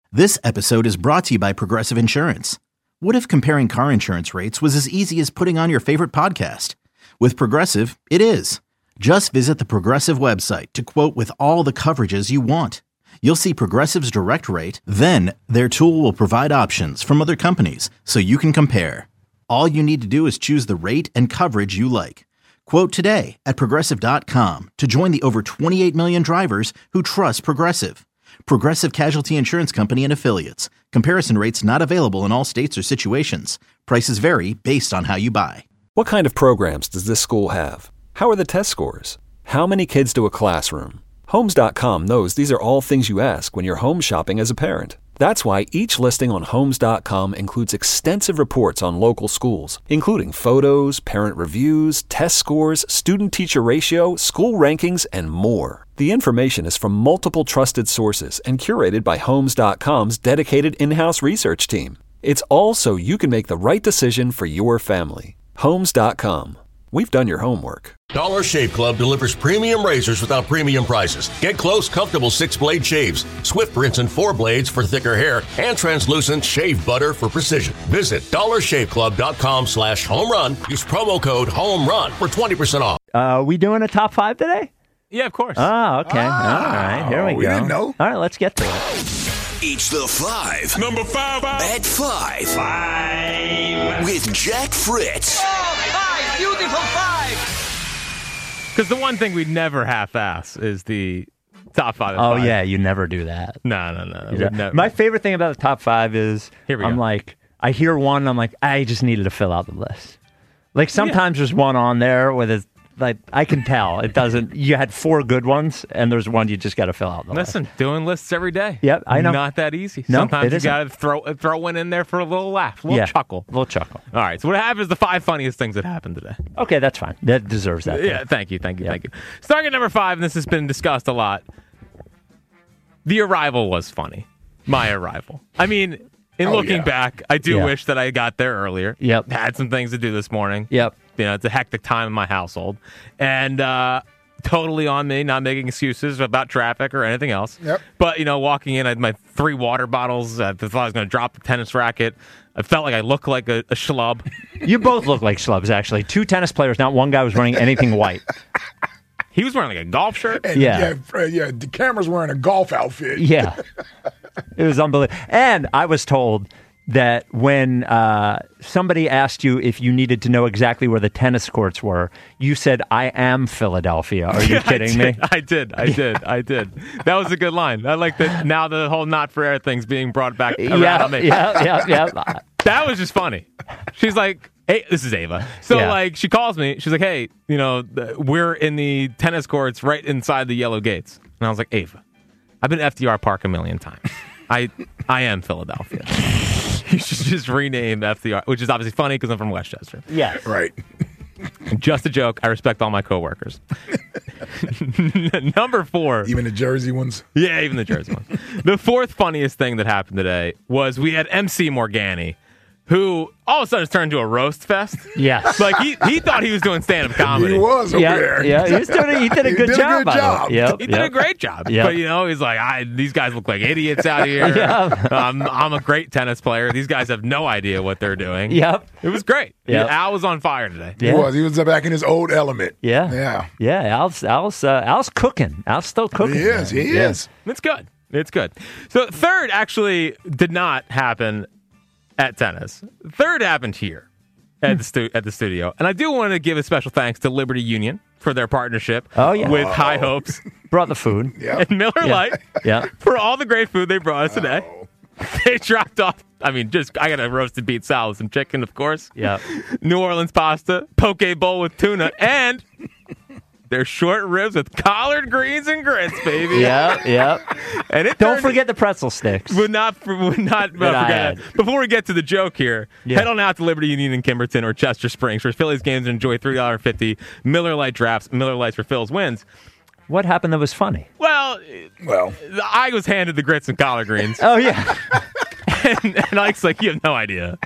This episode is brought to you by Progressive Insurance. What if comparing car insurance rates was as easy as putting on your favorite podcast? With Progressive, it is. Just visit the Progressive website to quote with all the coverages you want. You'll see Progressive's direct rate, then their tool will provide options from other companies so you can compare. All you need to do is choose the rate and coverage you like. Quote today at Progressive.com to join the over 28 million drivers who trust Progressive. Progressive Casualty Insurance Company and Affiliates. Comparison rates not available in all states or situations. Prices vary based on how you buy. What kind of programs does this school have? How are the test scores? How many kids do a classroom? Homes.com knows these are all things you ask when you're home shopping as a parent. That's why each listing on Homes.com includes extensive reports on local schools, including photos, parent reviews, test scores, student-teacher ratio, school rankings, and more. The information is from multiple trusted sources and curated by Homes.com's dedicated in-house research team. It's all so you can make the right decision for your family. Homes.com. We've done your homework. Dollar Shave Club delivers premium razors without premium prices. Get close, comfortable 6-blade shaves, swift rinse and 4 blades for thicker hair, and translucent shave butter for precision. Visit dollarshaveclub.com/homerun. Use promo code HOMERUN for 20% off. We doing a top 5 today? Yeah, of course. Oh, okay. All right, here we go. We didn't know. All right, let's get to it. It's the 5. Number 5. At 5. 5. With Jack Fritz. Beautiful 5. Because the one thing we'd never half-ass is the top 5. Oh, yeah, you never do that. No. Never. My favorite thing about the top 5 is I'm like, I hear one, I'm like, I just needed to fill out the list. Like sometimes there's one on there with it. Like I can tell it doesn't. You had 4 good ones, and there's one you just got to fill out. Listen, doing lists every day. Yep, I know. Not that easy. No, sometimes you got to throw one in there for a little laugh, a little chuckle. A little chuckle. All right. So what happened is the 5 funniest things that happened today. Okay, that's fine. That deserves that. Yeah. Thank you. Starting at number 5, and this has been discussed a lot. The arrival was funny. My arrival. I mean, looking back, I do wish that I got there earlier. Yep. Had some things to do this morning. Yep. You know, it's a hectic time in my household. And totally on me, not making excuses about traffic or anything else. Yep. But, walking in, I had my 3 water bottles. I thought I was going to drop the tennis racket. I felt like I looked like a schlub. You both look like schlubs, actually. 2 tennis players, not one guy was wearing anything white. He was wearing like a golf shirt. And the camera's wearing a golf outfit. Yeah. It was unbelievable. And I was told that when somebody asked you if you needed to know exactly where the tennis courts were, you said, "I am Philadelphia." Are you kidding me? I did. That was a good line. I like that now the whole not for air thing's being brought back around on me. Yeah. That was just funny. She's like, hey, this is Ava. So, she calls me. She's like, hey, we're in the tennis courts right inside the yellow gates. And I was like, Ava, I've been at FDR Park a million times. I am Philadelphia. You should just rename FDR, which is obviously funny because I'm from Westchester. Yeah. Right. Just a joke. I respect all my coworkers. Number 4. Even the Jersey ones? Yeah, even the Jersey ones. The 4th funniest thing that happened today was we had MC Morgani, who all of a sudden has turned into a roast fest. Yes. Like he thought he was doing stand-up comedy. He was over there. Yeah, he did a good job. He did a great job. Yep. But, he's like, these guys look like idiots out here. I'm a great tennis player. These guys have no idea what they're doing. Yep. It was great. Yep. Al was on fire today. Yeah. He was back in his old element. Yeah. Al's cooking. Al's still cooking. He is. He is. It's good. So 3rd actually did not happen at tennis. 3rd happened here at the studio. And I do want to give a special thanks to Liberty Union for their partnership with High Hopes. Brought the food. And Miller Lite for all the great food they brought us today. They dropped off, I got a roasted beet salad, some chicken, of course. Yeah. New Orleans pasta, poke bowl with tuna, and They're short ribs with collard greens and grits, baby. Yeah. And don't forget the pretzel sticks. Would not forget that. Before we get to the joke here, head on out to Liberty Union in Kimberton or Chester Springs for Phillies games and enjoy $3.50 Miller Lite drafts. Miller Lites for Phil's wins. What happened that was funny? Well, I was handed the grits and collard greens. Oh, yeah. and Ike's like, you have no idea.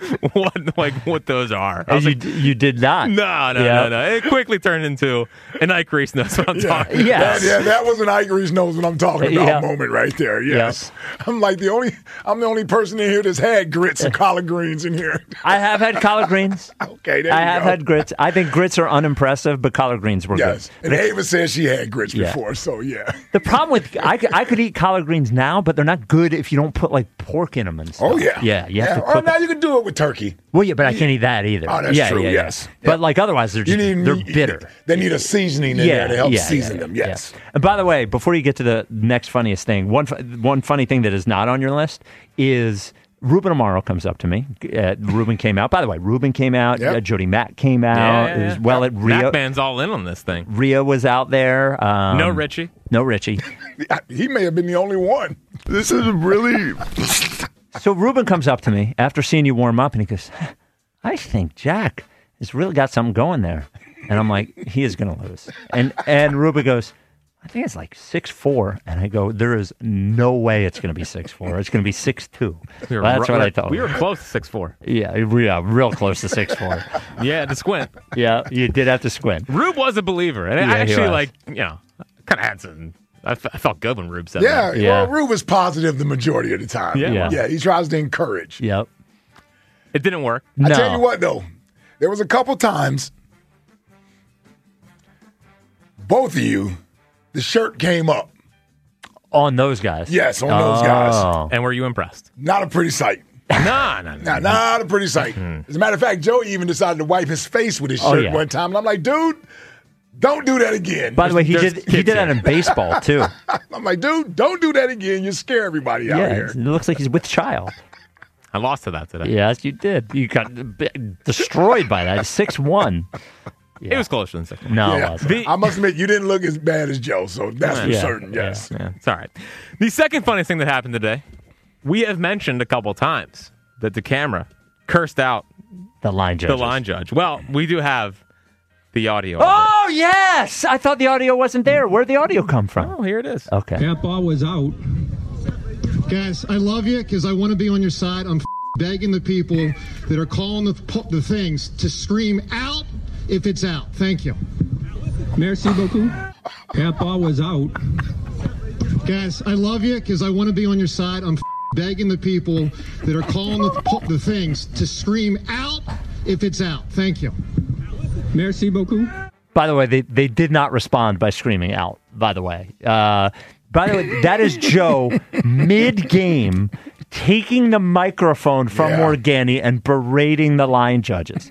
what those are. I was like, you did not. No. It quickly turned into an Ike Reese knows what I'm talking about. Yes. That was an Ike Reese knows what I'm talking about moment right there. Yes. I'm the only person in here that's had grits and collard greens in here. I have had collard greens. Okay, there you I have go. had grits. I think grits are unimpressive, but collard greens were Yes. good. And Ava said she had grits Yeah. before, so yeah. The problem with I could eat collard greens now, but they're not good if you don't put like pork in them and stuff. Oh, yeah. Yeah, you have to Or cook. now you can do it with turkey. Well, yeah, but I can't eat that either. Oh, that's true, yes. But like otherwise, they're they're bitter. They need a seasoning in there to help season them, yes. Yeah. And by the way, before you get to the next funniest thing, one funny thing that is not on your list is Ruben Amaro comes up to me. Ruben came out. By the way, Ruben came out. Yep. Jody Mack came out. Yeah. As well at Rio. Mac Man's all in on this thing. Rio was out there. No Richie. No Richie. He may have been the only one. This is really... So Ruben comes up to me after seeing you warm up, and he goes, I think Jack has really got something going there. And I'm like, he is going to lose. And Ruben goes, I think it's like 6'4". And I go, there is no way it's going to be 6'4". It's going to be 6'2". That's what I thought. We were close to 6'4". Yeah, real close to 6'4". Yeah, to squint. Yeah, you did have to squint. Rube was a believer. And Yeah, I he actually, was. kind of had some... I felt good when Rube said Yeah, that. Yeah. well, Rube was positive the majority of the time. Yeah. Yeah, he tries to encourage. Yep. It didn't work. I No. tell you what, though, there was a couple times both of you, the shirt came up. On those guys. Yes, on those guys. Oh. And were you impressed? Not a pretty sight. No. Not a pretty sight. As a matter of fact, Joey even decided to wipe his face with his shirt yeah. one time. And I'm like, dude, don't do that again. By the way, he There's did kids that in baseball, too. I'm like, dude, don't do that again. You scare everybody out Yeah, here. it looks like he's with child. I lost to that today. Yes, you did. You got destroyed by that. 6'1". It was closer than 6. No, Yeah. it wasn't. I must admit, you didn't look as bad as Joe, so that's for Yeah, certain, yeah. yes. Yeah, it's all right. The second funniest thing that happened today, we have mentioned a couple times that the camera cursed out The line judge. the line judge. Well, we do have the audio. Oh, yes! I thought the audio wasn't there. Where'd the audio come from? Oh, here it is. Okay. That ball was out. Guys, I love you because I want to be on your side. I'm begging the people that are calling the things to scream out if it's out. Thank you. Merci beaucoup. That ball was out. Guys, I love you because I want to be on your side. I'm begging the people that are calling the things to scream out if it's out. Thank you. Merci beaucoup. By the way, they did not respond by screaming out, by the way. By the way, that is Joe mid-game taking the microphone from Morgani and berating the line judges.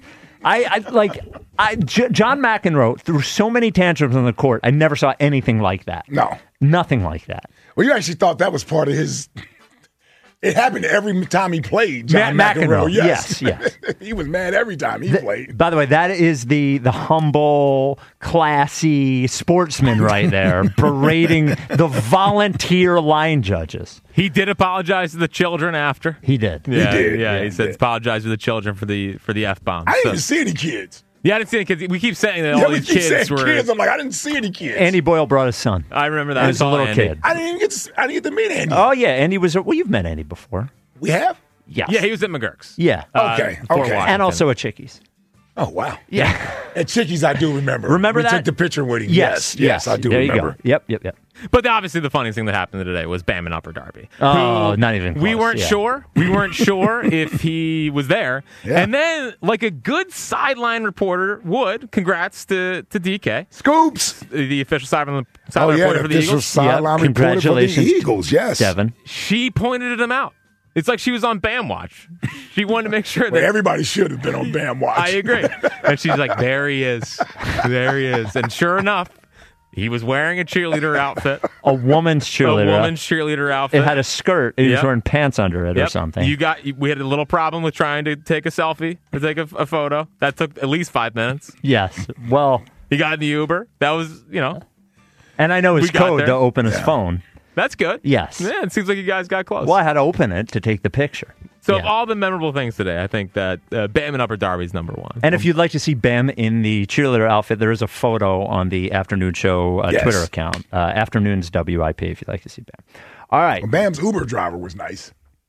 John McEnroe threw so many tantrums on the court. I never saw anything like that. No. Nothing like that. Well, you actually thought that was part of his... It happened every time he played, John McEnroe. Yes. He was mad every time he played. By the way, that is the humble, classy sportsman right there, berating the volunteer line judges. He did apologize to the children after. He did. Yeah, did. he said apologize to the children for the F-bomb. I didn't even see any kids. Yeah, I didn't see any kids. We keep saying that Yeah, all we these keep kids saying were... kids. I'm like, I didn't see any kids. Andy Boyle brought his son. I remember that. He I was a saw little Andy. kid. I didn't even get to meet Andy. Oh, yeah. Andy was... Well, you've met Andy before. We have? Yes. Yeah, he was at McGurk's. Yeah. Okay, Fort okay. Washington. And also at Chickies. Oh, wow. Yeah. At Chickies, I do remember. Remember we that? took the picture with him. Yes. Yes, I do there remember. You go. Yep. But obviously the funniest thing that happened today was Bam and Upper Darby. Oh, who not even We close, weren't yeah. sure. We weren't sure if he was there. Yeah. And then, like a good sideline reporter would, congrats to DK, Scoops. the official sideline Oh, yeah, reporter the for the official Eagles. sideline reporter for the Congratulations, Eagles, yes. Devin. She pointed him out. It's like she was on Bam Watch. She wanted to make sure Well, that... everybody should have been on Bam Watch. I agree. And she's like, there he is. There he is. And sure enough, he was wearing a cheerleader outfit. A woman's cheerleader. A woman's cheerleader outfit. It had a skirt. He was Yep. wearing pants under it or something. We had a little problem with trying to take a selfie, to take a photo. That took at least 5 minutes. Yes. Well, He got in the Uber. That was, and I know his We got code there. to open his phone. that's good. Yes. Yeah, it seems like you guys got close. Well, I had to open it to take the picture. So of Yeah. all the memorable things today, I think that Bam and Upper Darby is number one. And if you'd like to see Bam in the cheerleader outfit, there is a photo on the Afternoon Show Yes. Twitter account. Afternoons WIP if you'd like to see Bam. All right. Bam's Uber driver was nice.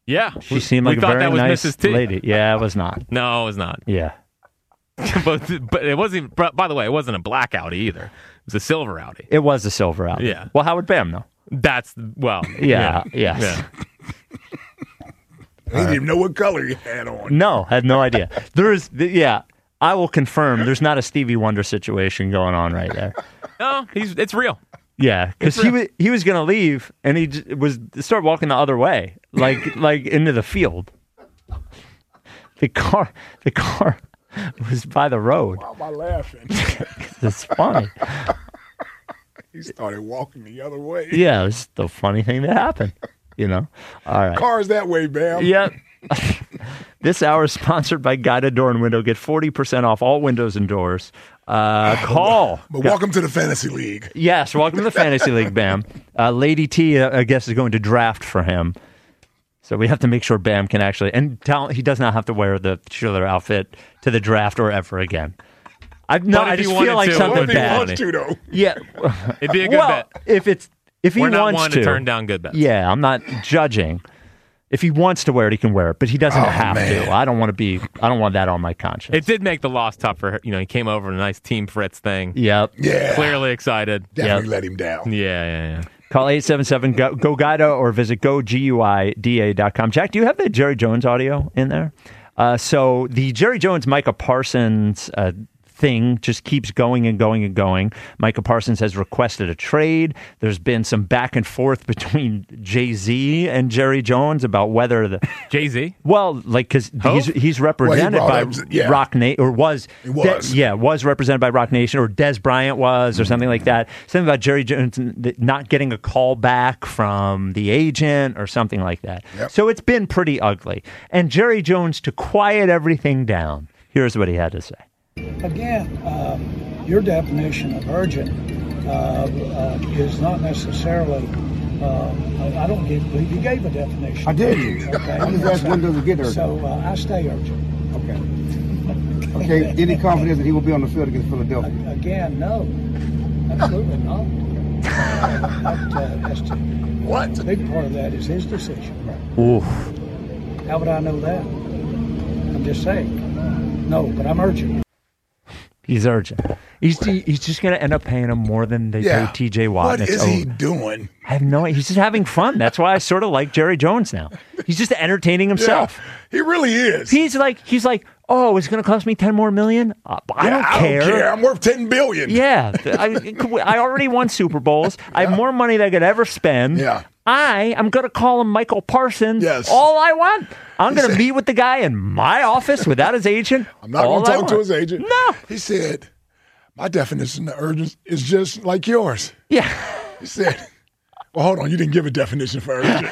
Yeah. She seemed like a very nice Mrs. T. lady. Yeah, it was not. No, it was not. Yeah. but it wasn't. By the way, it wasn't a black Audi either. It was a silver Audi. It was a silver Audi. Yeah. Well, Howard Bam, though. That's Yeah. Yes. Yeah. I didn't even know what color he had on. No, had no idea. I will confirm there's not a Stevie Wonder situation going on right there. No, it's real. Yeah, because he was going to leave and he start walking the other way, like into the field. The car was by the road. Why am I laughing? It's funny. He started walking the other way. Yeah, it's the funny thing that happened. All right. Cars that way, Bam. Yep. This hour is sponsored by Guided Door and Window. Get 40% off all windows and doors. Call. But welcome to the Fantasy League. Yes, welcome to the Fantasy League, Bam. Lady T, I guess, is going to draft for him. So we have to make sure Bam can actually, and he does not have to wear the cheerleader outfit to the draft or ever again. I just feel like something bad. He wants to, though. Yeah, it'd be a good bet. If he We're not wants one to turn down good bets. Yeah, I'm not judging. If he wants to wear it, he can wear it, but he doesn't have to. I don't want that on my conscience. It did make the loss tough for her. He came over in a nice Team Fritz thing. Yep. Yeah. Clearly excited. Definitely let him down. Yeah. Call 877-GO-GUIDA or visit GoGuida.com. Jack, do you have the Jerry Jones audio in there? So the Jerry Jones, Micah Parsons thing just keeps going and going and going. Micah Parsons has requested a trade. There's been some back and forth between Jay-Z and Jerry Jones about whether the Jay-Z. Well, because he's represented by Rock Nation, or was represented by Rock Nation, or Des Bryant was, or something like that. Something about Jerry Jones not getting a call back from the agent or something like that. Yep. So it's been pretty ugly. And Jerry Jones, to quiet everything down, here's what he had to say. Again, your definition of urgent is not necessarily. I don't believe you gave a definition. I did. Okay. I just asked when does it get urgent. So I stay urgent. Okay. Okay. Any confidence that he will be on the field against Philadelphia? Again, no. Absolutely not. What? A big part of that is his decision. Oof. How would I know that? I'm just saying. No, but I'm urgent. He's urgent. He's just going to end up paying him more than they pay T.J. Watt. What is he doing? I have no idea. He's just having fun. That's why I sort of like Jerry Jones now. He's just entertaining himself. Yeah, he really is. He's like, oh, it's going to cost me $10 more million? I don't care. I'm worth $10 billion. Yeah. I already won Super Bowls. I have more money than I could ever spend. Yeah. I am going to call him Michael Parsons all I want. I'm going to meet with the guy in my office without his agent. I'm not going to talk to his agent. No. He said, my definition of urgent is just like yours. Yeah. He said, well, hold on. You didn't give a definition for urgent.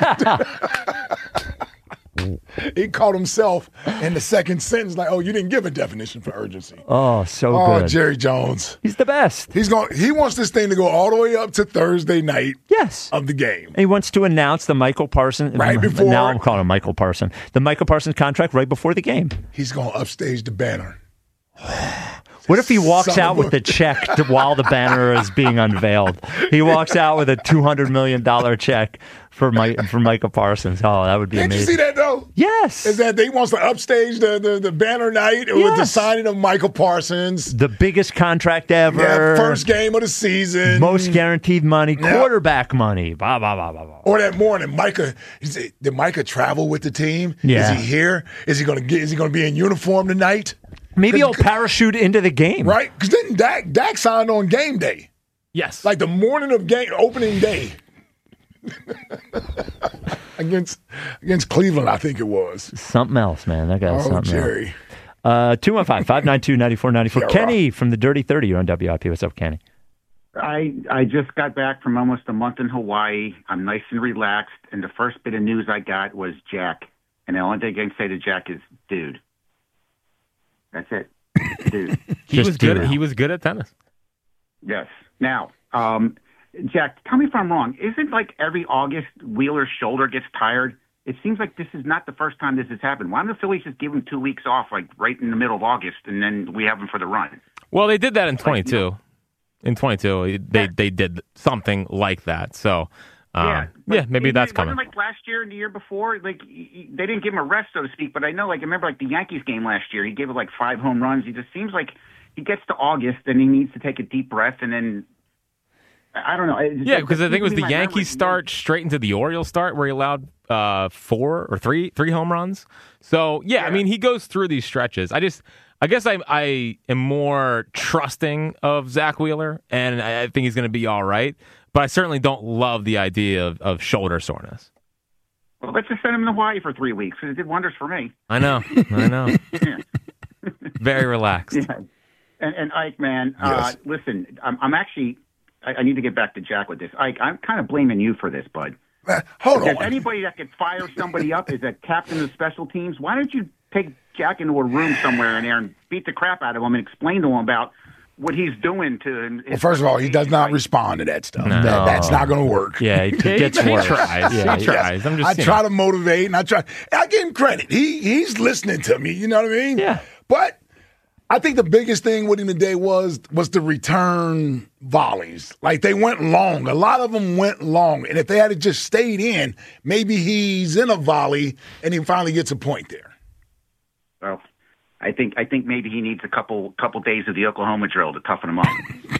He called himself in the second sentence like, oh, you didn't give a definition for urgency. Oh, so good. Oh, Jerry Jones. He's the best. He wants this thing to go all the way up to Thursday night of the game. And he wants to announce the Michael Parsons. Right before. Now I'm calling him Michael Parsons. The Michael Parsons contract right before the game. He's going to upstage the banner. What if he walks out with the check while the banner is being unveiled? He walks out with a $200 million check for Micah Parsons. Oh, that would be amazing. Did you see that, though? Yes. Is that he wants to upstage the banner night with the signing of Michael Parsons. The biggest contract ever. Yeah, first game of the season. Most guaranteed money. Quarterback money. Blah, blah, blah, blah, blah. Or that morning, did Micah travel with the team? Yeah. Is he here? Is he going to be in uniform tonight? Maybe he'll parachute into the game. Right? Because then Dak signed on game day. Yes. Like the morning of opening day. against Cleveland, I think it was. Something else, man. That guy was something Jerry. else. 215-592-9494. Kenny from the Dirty 30. You're on WIP. What's up, Kenny? I just got back from almost a month in Hawaii. I'm nice and relaxed. And the first bit of news I got was Jack. And the only thing I can say to Jack is, dude. That's it. Dude. He was good at tennis. Yes. Now, Jack, tell me if I'm wrong. Isn't like every August Wheeler's shoulder gets tired? It seems like this is not the first time this has happened. Why don't the Phillies just give him 2 weeks off, like right in the middle of August, and then we have him for the run? Well, they did that in 22. In 22, they did something like that. So Maybe that's coming. Wasn't like last year and the year before, like they didn't give him a rest, so to speak. But I know, like I remember, like the Yankees game last year, he gave it like 5 home runs. He just seems like he gets to August and he needs to take a deep breath, and then I don't know. Because I think it was the Yankees start straight into the Orioles start where he allowed 4 or 3 home runs. So I mean, he goes through these stretches. I guess I am more trusting of Zach Wheeler, and I think he's going to be all right. But I certainly don't love the idea of shoulder soreness. Well, let's just send him to Hawaii for 3 weeks. It did wonders for me. I know. Very relaxed. Yeah. And Ike, man, listen, I'm actually, I need to get back to Jack with this. Ike, I'm kind of blaming you for this, bud. Hold on. Anybody that could fire somebody up is a captain of special teams. Why don't you take Jack into a room somewhere in there and beat the crap out of him and explain to him about what he's doing to. Well, first of all, he does not respond to that stuff. No. That's not going to work. Yeah, he gets worse. He tries. Yeah, he tries. I try to motivate, and I give him credit. He's listening to me. You know what I mean? Yeah. But I think the biggest thing with him today was the return volleys. Like they went long. A lot of them went long, and if they had just stayed in, maybe he's in a volley and he finally gets a point there. Well, I think maybe he needs a couple days of the Oklahoma drill to toughen him up.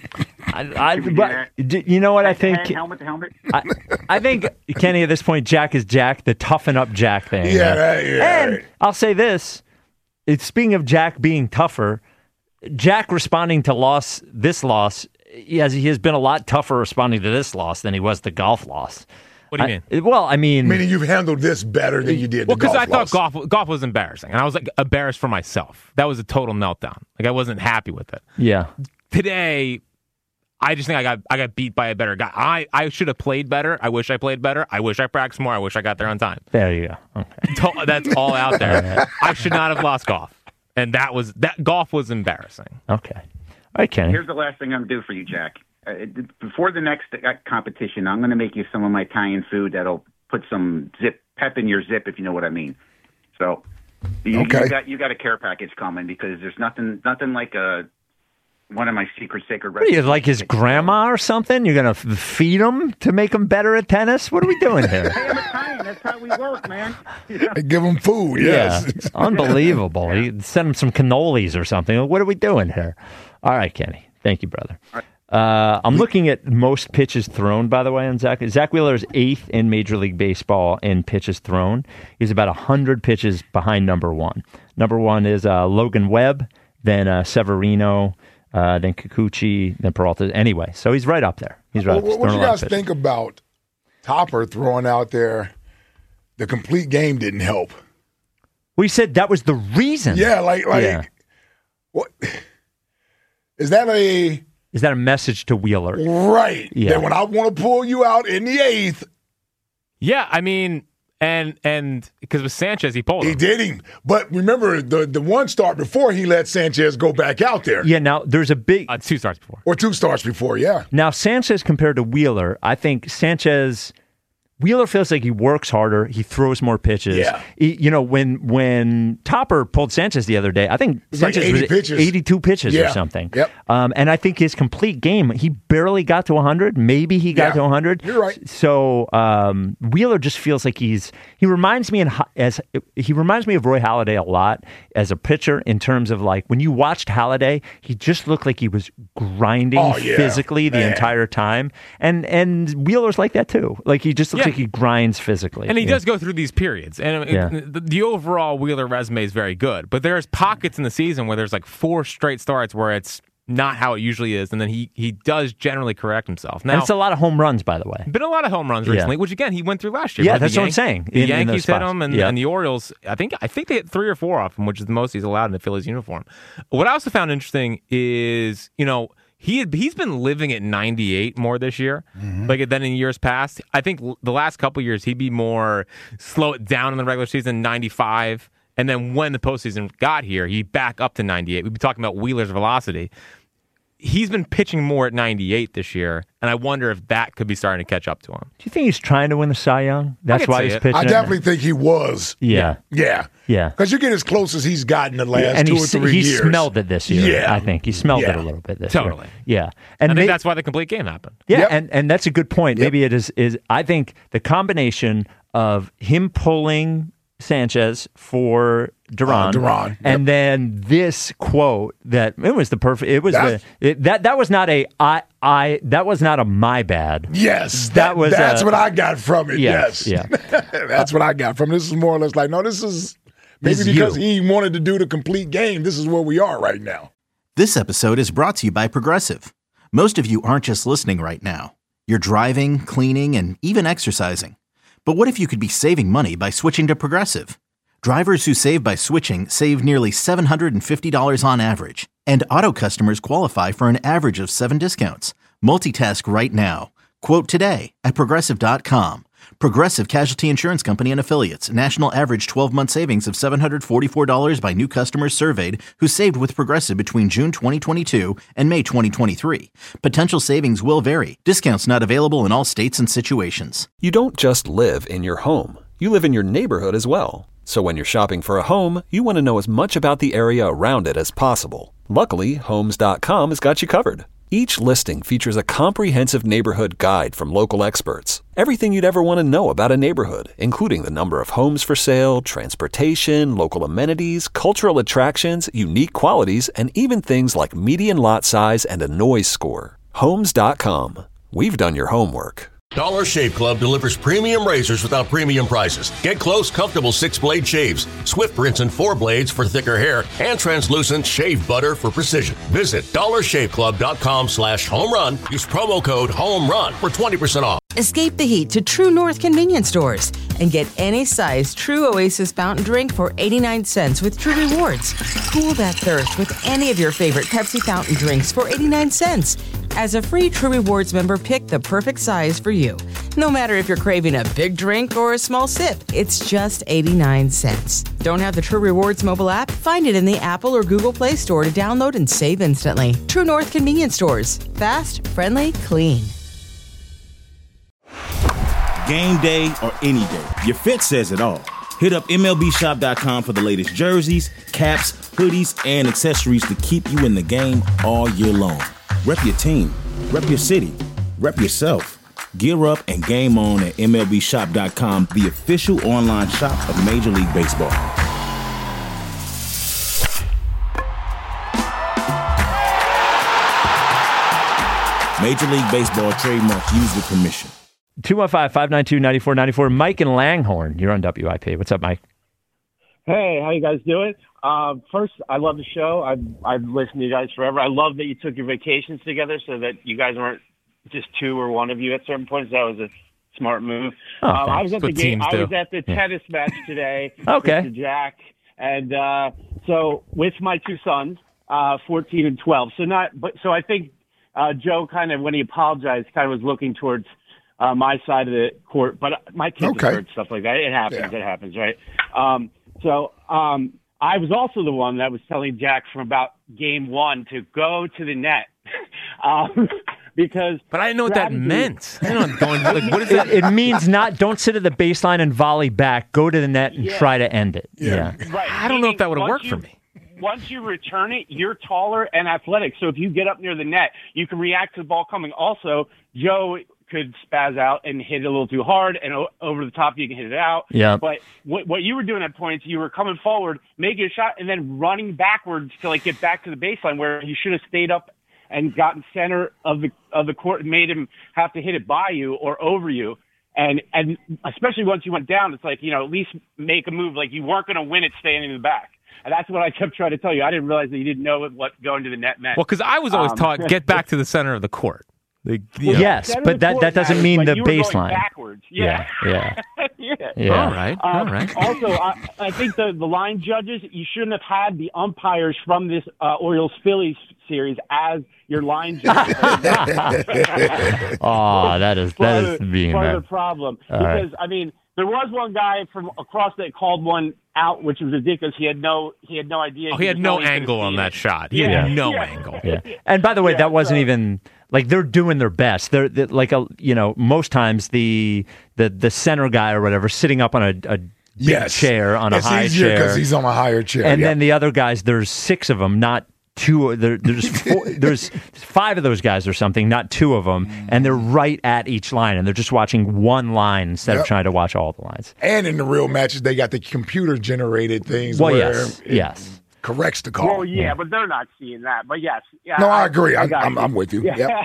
You know what I think? Helmet to helmet. I think, Kenny, at this point, Jack is Jack, the toughen up Jack thing. And I'll say this. Speaking of Jack being tougher, Jack responding to this loss, he has been a lot tougher responding to this loss than he was the golf loss. What do you mean? Well, I mean... Meaning you've handled this better than you did the golf loss. Well, because I thought golf was embarrassing, and I was like embarrassed for myself. That was a total meltdown. Like I wasn't happy with it. Yeah. Today, I just think I got beat by a better guy. I should have played better. I wish I played better. I wish I practiced more. I wish I got there on time. There you go. Okay. That's all out there. I should not have lost golf. And that golf was embarrassing. Okay. All right, Kenny. Here's the last thing I'm due for you, Jack. Before the next competition, I'm going to make you some of my Italian food that'll put some pep in your zip, if you know what I mean. So you got a care package coming because there's nothing like one of my secret sacred recipes. What are you, like his grandma or something? You're going to feed him to make him better at tennis? What are we doing here? Hey, I'm Italian. That's how we work, man. Give him food, yes. Yeah, unbelievable. Yeah. Send him some cannolis or something. What are we doing here? All right, Kenny. Thank you, brother. I'm looking at most pitches thrown, by the way, on Zach. Zach Wheeler is 8th in Major League Baseball in pitches thrown. He's about 100 pitches behind number 1. Number 1 is Logan Webb, then Severino, then Kikuchi, then Peralta. Anyway, so he's right up there. He's right up there. What do you guys think about Topper throwing out there the complete game didn't help? We said that was the reason. Yeah, what is that a message to Wheeler? Right. Yeah. That when I want to pull you out in the 8th. Yeah, I mean, and because with Sanchez, he pulled him. He did him. But remember, the one start before he let Sanchez go back out there. Yeah, now there's a big... 2 starts before. Or 2 starts before, yeah. Now, Sanchez compared to Wheeler, I think Wheeler feels like he works harder. He throws more pitches. Yeah. When Topper pulled Sanchez the other day, I think Sanchez was 82 pitches or something. Yep. And I think his complete game, he barely got to 100. Maybe he got to 100. You're right. So Wheeler just feels like he reminds me of Roy Halladay a lot as a pitcher in terms of like when you watched Halladay, he just looked like he was grinding physically the entire time. And Wheeler's like that too. Like he just looks like he grinds physically. And he does go through these periods. And the overall Wheeler resume is very good. But there's pockets in the season where there's like 4 straight starts where it's not how it usually is. And then he does generally correct himself. Now, and it's a lot of home runs, by the way. Been a lot of home runs recently, which again, he went through last year. Yeah, that's what I'm saying. The Yankees hit him and the Orioles, I think they hit 3 or 4 off him, which is the most he's allowed in the Phillies uniform. What I also found interesting is, he's been living at 98 more this year, like than in years past. I think the last couple of years he'd be more slow it down in the regular season, 95, and then when the postseason got here, he back up to 98. We'd be talking about Wheeler's velocity. he's been pitching more at 98 this year, and I wonder if that could be starting to catch up to him. Do you think he's trying to win the Cy Young? That's why he's pitching. I definitely think he was. Yeah. Because you get as close as he's gotten the last 2 or 3 years. He smelled it this year. Yeah. I think he smelled it a little bit this year. Totally. Yeah, and I think that's why the complete game happened. Yeah, and that's a good point. Maybe it is. I think the combination of him pulling Sanchez for Duran, and then this quote that it was the perfect. It was that was not a that was not a my bad. Yes, that's what I got from it. Yes. Yeah. That's what I got from it. This is more or less like, no, this is maybe because he wanted to do the complete game. This is where we are right now. This episode is brought to you by Progressive. Most of you aren't just listening right now. You're driving, cleaning, and even exercising. But what if you could be saving money by switching to Progressive? Drivers who save by switching save nearly $750 on average. And auto customers qualify for an average of 7 discounts. Multitask right now. Quote today at Progressive.com. Progressive Casualty Insurance Company and Affiliates. National average 12-month savings of $744 by new customers surveyed who saved with Progressive between June 2022 and May 2023. Potential savings will vary. Discounts not available in all states and situations. You don't just live in your home. You live in your neighborhood as well. So when you're shopping for a home, you want to know as much about the area around it as possible. Luckily, Homes.com has got you covered. Each listing features a comprehensive neighborhood guide from local experts. Everything you'd ever want to know about a neighborhood, including the number of homes for sale, transportation, local amenities, cultural attractions, unique qualities, and even things like median lot size and a noise score. Homes.com. We've done your homework. Dollar Shave Club delivers premium razors without premium prices. Get close, comfortable 6-blade shaves, Swift rinse and 4 blades for thicker hair, and translucent shave butter for precision. Visit dollarshaveclub.com/home run. Use promo code HOMERUN for 20% off. Escape the heat to True North convenience stores and get any size True Oasis fountain drink for 89 cents with True Rewards. Cool that thirst with any of your favorite Pepsi fountain drinks for 89 cents. As a free True Rewards member, pick the perfect size for you. No matter if you're craving a big drink or a small sip, it's just 89 cents. Don't have the True Rewards mobile app? Find it in the Apple or Google Play Store to download and save instantly. True North convenience stores. Fast, friendly, clean. Game day or any day, your fit says it all. Hit up MLBshop.com for the latest jerseys, caps, hoodies, and accessories to keep you in the game all year long. Rep your team, rep your city, rep yourself. Gear up and game on at MLBshop.com, the official online shop of Major League Baseball. Major League Baseball trademark used with permission. 215-592-9494. Mike in Langhorne, you're on WIP. What's up, Mike? Hey, how you guys doing? First, I love the show. I've listened to you guys forever. I love that you took your vacations together so that you guys weren't just two or one of you at certain points. That was a smart move. I was at the game. I was at the tennis match today. Okay. With Jack, and so with my two sons, 14 and 12. So I think Joe kind of, when he apologized, kind of was looking towards my side of the court. But my kids have heard stuff like that. It happens. Yeah. It happens, right? I was also the one that was telling Jack from about game one to go to the net. Because but I didn't know what that meant. I don't know going, like, what is that? It means don't sit at the baseline and volley back. Go to the net and try to end it. Yeah. Right. I don't know if that would have worked for me. Once you return it, you're taller and athletic. So if you get up near the net, you can react to the ball coming. Also, Joe could spaz out and hit it a little too hard, and over the top you can hit it out. Yeah. But what you were doing at points, you were coming forward, making a shot, and then running backwards to like get back to the baseline where you should have stayed up and gotten center of the court and made him have to hit it by you or over you. And especially once you went down, it's like, at least make a move. Like you weren't going to win it standing in the back. And that's what I kept trying to tell you. I didn't realize that you didn't know what going to the net meant. Well, because I was always taught, get back to the center of the court. Yes, but that doesn't mean the baseline. Backwards. Yeah. All right. Also, I think the line judges, you shouldn't have had the umpires from this Orioles-Phillies series as your line judges. That is being part of the problem. Because, there was one guy from across that called one out, which was ridiculous. He had no idea. Oh, he had no angle on that shot. He had no angle. Yeah. And by the way, that wasn't even like they're doing their best. They're like most times the center guy or whatever sitting up on a big chair on a high chair because he's on a higher chair. And then the other guys, there's 6 of them, not 2. There's 4, there's 5 of those guys or something, not 2 of them, and they're right at each line, and they're just watching one line instead of trying to watch all the lines. And in the real matches, they got the computer generated things. Well, where yes. Corrects the call. Well, yeah, but they're not seeing that. But yes, no, I agree. I'm with you. Yeah.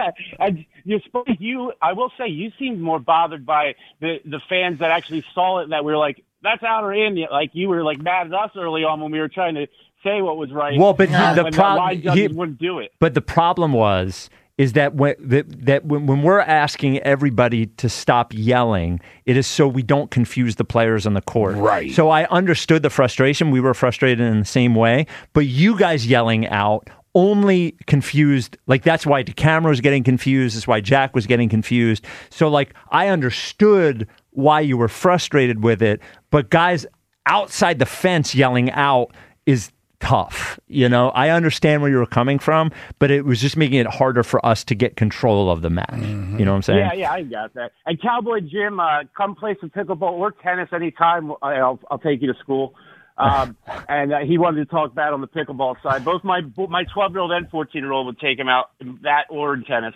I will say you seemed more bothered by the fans that actually saw it. That we were like, that's out or in. Like you were like mad at us early on when we were trying to say what was right. Well, but the problem he wouldn't do it. But the problem is that when we're asking everybody to stop yelling, it is so we don't confuse the players on the court. Right. So I understood the frustration. We were frustrated in the same way. But you guys yelling out only confused, like that's why DeCamera was getting confused. That's why Jack was getting confused. So like I understood why you were frustrated with it. But guys outside the fence yelling out is tough. I understand where you were coming from, but it was just making it harder for us to get control of the match. Mm-hmm. You know what I'm saying? Yeah, I got that. And Cowboy Jim, come play some pickleball or tennis anytime. I'll take you to school. And he wanted to talk bad on the pickleball side. Both my 12-year-old and 14-year-old would take him out in that or in tennis.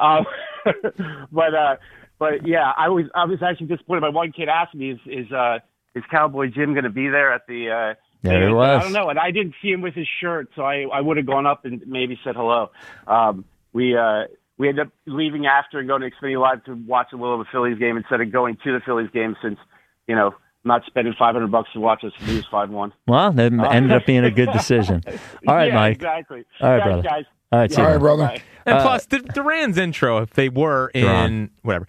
But yeah, I was actually disappointed. My one kid asked me, "Is Cowboy Jim going to be there at the?" There he was. I don't know, and I didn't see him with his shirt, so I would have gone up and maybe said hello. We ended up leaving after and going to Xfinity Live to watch a little of the Phillies game instead of going to the Phillies game since not spending $500 to watch us lose 5-1. Well, that ended up being a good decision. All right, Mike. Exactly. All right, brother. Guys. All right, brother. Bye. And plus, Duran's intro, if they were in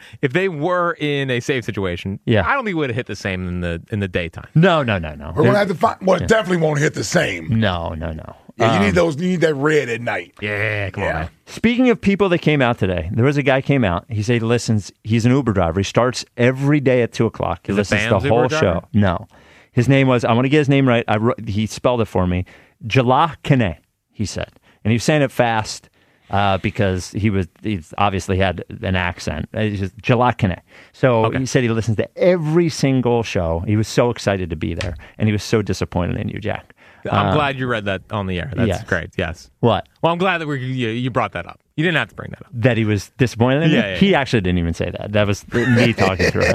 a safe situation, I don't think it would have hit the same in the daytime. No. We're gonna have to find. Well, it definitely won't hit the same. No. Yeah, you need that red at night. Yeah, come on, man. Speaking of people that came out today, there was a guy came out. He said he listens. He's an Uber driver. He starts every day at 2:00. He listens to the whole show. No, his name was. I want to get his name right. He spelled it for me. Jalak Kane. He said, and he was saying it fast. Because he's obviously had an accent. He's just Jalak Kane. So He said he listens to every single show. He was so excited to be there, and he was so disappointed in you, Jack. I'm glad you read that on the air. That's great. Yes. What? Well, I'm glad that you brought that up. You didn't have to bring that up. That he was disappointed in me? He actually didn't even say that. That was me talking through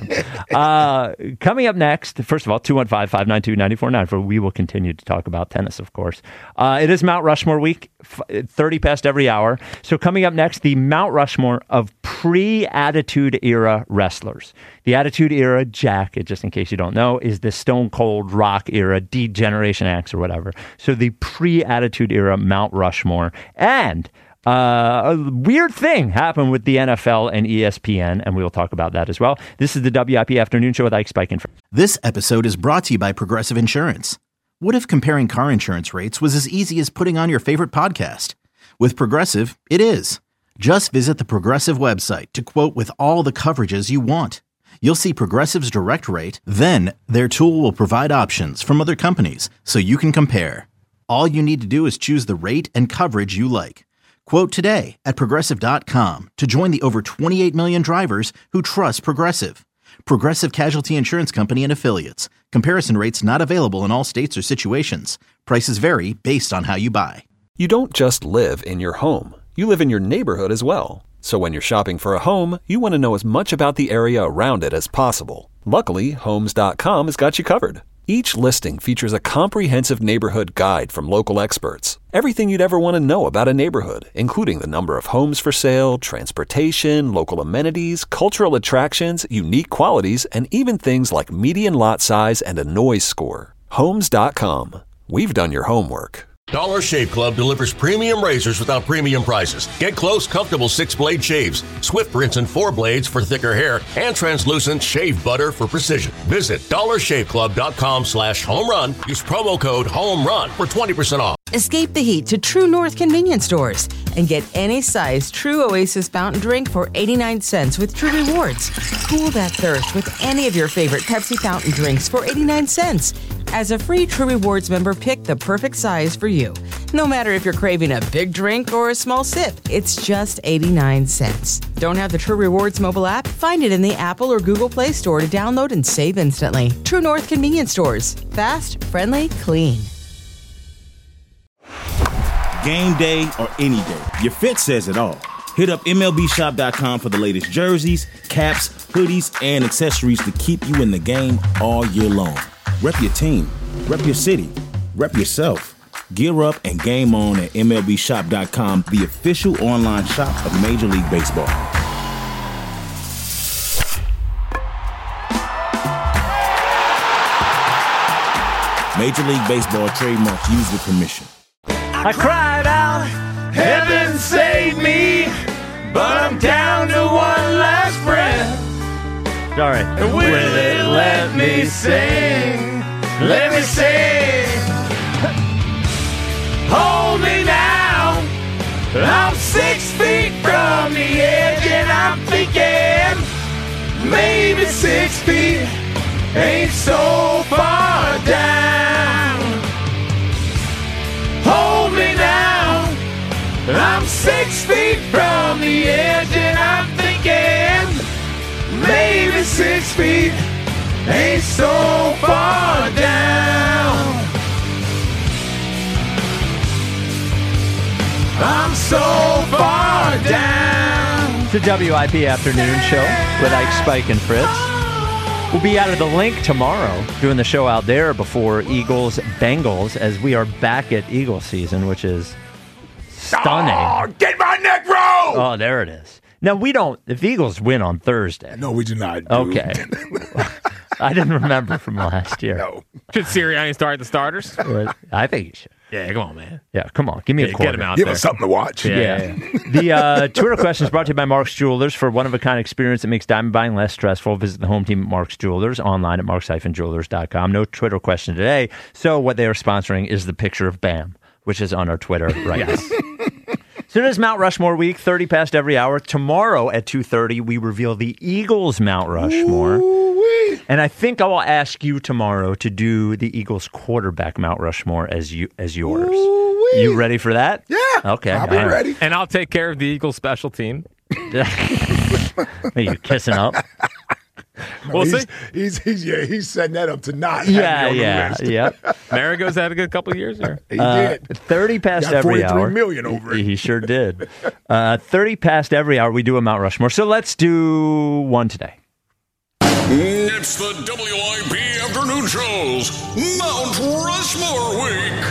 him. Coming up next, first of all, 215-592-9494, for we will continue to talk about tennis, of course. It is Mount Rushmore week, 30 past every hour. So coming up next, the Mount Rushmore of pre-Attitude Era wrestlers. The Attitude Era, Jack, just in case you don't know, is the Stone Cold Rock era, D-Generation X or whatever. So the pre-Attitude Era Mount Rushmore. And a weird thing happened with the NFL and ESPN, and we will talk about that as well. This is the WIP Afternoon Show with Ike Spike and Friends. This episode is brought to you by Progressive Insurance. What if comparing car insurance rates was as easy as putting on your favorite podcast? With Progressive, it is. Just visit the Progressive website to quote with all the coverages you want. You'll see Progressive's direct rate, then their tool will provide options from other companies so you can compare. All you need to do is choose the rate and coverage you like. Quote today at Progressive.com to join the over 28 million drivers who trust Progressive. Progressive Casualty Insurance Company and Affiliates. Comparison rates not available in all states or situations. Prices vary based on how you buy. You don't just live in your home. You live in your neighborhood as well. So when you're shopping for a home, you want to know as much about the area around it as possible. Luckily, Homes.com has got you covered. Each listing features a comprehensive neighborhood guide from local experts. Everything you'd ever want to know about a neighborhood, including the number of homes for sale, transportation, local amenities, cultural attractions, unique qualities, and even things like median lot size and a noise score. Homes.com. We've done your homework. Dollar Shave Club delivers premium razors without premium prices. Get close, comfortable 6-blade shaves, swift rinse and 4 blades for thicker hair, and translucent shave butter for precision. Visit dollarshaveclub.com/homerun. Use promo code HOMERUN for 20% off. Escape the heat to True North convenience stores and get any size True Oasis fountain drink for 89 cents with True Rewards. Cool that thirst with any of your favorite Pepsi fountain drinks for 89 cents. As a free True Rewards member, pick the perfect size for you. No matter if you're craving a big drink or a small sip, it's just 89 cents. Don't have the True Rewards mobile app? Find it in the Apple or Google Play Store to download and save instantly. True North Convenience Stores. Fast, friendly, clean. Game day or any day, your fit says it all. Hit up MLBshop.com for the latest jerseys, caps, hoodies, and accessories to keep you in the game all year long. Rep your team, rep your city, rep yourself. Gear up and game on at MLBshop.com, the official online shop of Major League Baseball. Major League Baseball trademarks used with permission. I cried out, heaven save me, but I'm down to one last breath. Sorry. Will it let me sing? Let me sing. Hold me now. I'm 6 feet from the edge and I'm thinking maybe 6 feet ain't so far down. Hold me now. I'm 6 feet from the edge and I'm thinking maybe 6 feet ain't so far down. I'm so far down. It's a WIP afternoon show with Ike, Spike, and Fritz. We'll be out of the Link tomorrow, doing the show out there before Eagles-Bengals, as we are back at Eagle season, which is stunning. Oh, get my neck roll! Oh, there it is. Now, we don't, if Eagles win on Thursday. No, we do not. Okay. I didn't remember from last year. No. Should Sirianni start the starters? I think he should. Yeah, come on, man. Yeah, come on. Give me a quarter. Get him out Give there. us something to watch. Yeah. The Twitter question is brought to you by Mark's Jewelers. For one-of-a-kind experience that makes diamond buying less stressful, visit the home team at Mark's Jewelers, online at marks-jewelers.com. No Twitter question today. So what they are sponsoring is the picture of Bam, which is on our Twitter right now. So it is Mount Rushmore week, 30 past every hour. Tomorrow at 2:30, we reveal the Eagles Mount Rushmore. Ooh-wee. And I think I will ask you tomorrow to do the Eagles quarterback Mount Rushmore as yours. Ooh-wee. You ready for that? Yeah. Okay. I'll be ready. And I'll take care of the Eagles special team. Are you kissing up? We'll see. He's setting that up to not. Yeah. Marigo's had a good couple of years there. He did. 30 past Got every 43 hour. million over it. He sure did. 30 past every hour, we do a Mount Rushmore. So let's do one today. It's the WIP Afternoon Show's Mount Rushmore Week.